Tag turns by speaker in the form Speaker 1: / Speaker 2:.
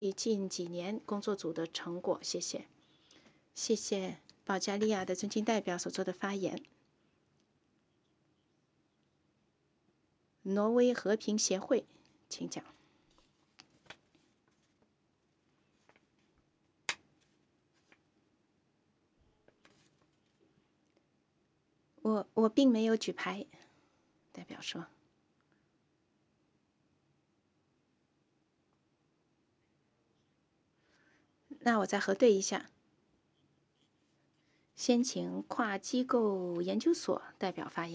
Speaker 1: 近几年工作组的成果，谢谢。谢谢保加利亚的尊敬代表所做的发言。挪威和平协会，请讲。我并没有举牌，代表说。那我再核对一下。先请跨机构研究所代表发言。